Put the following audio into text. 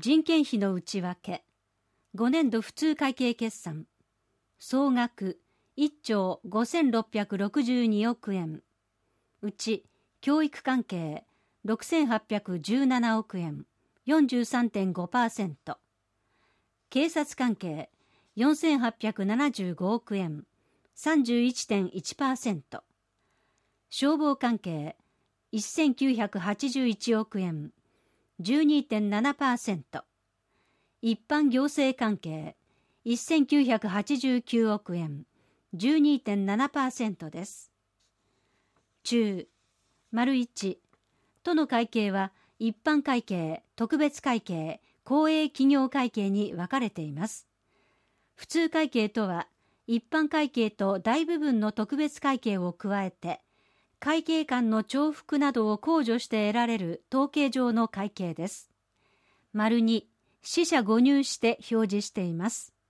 人件費の内訳、5年度普通会計決算、総額1兆5662億円、うち教育関係6817億円、43.5%、警察関係4875億円、31.1%、消防関係1981億円、12.7%、一般行政関係1989億円、12.7% です。中、丸1、都の会計は一般会計、特別会計、公営企業会計に分かれています。普通会計とは、一般会計と大部分の特別会計を加えて、会計間の重複などを控除して得られる統計上の会計です。丸2、四捨五入して表示しています。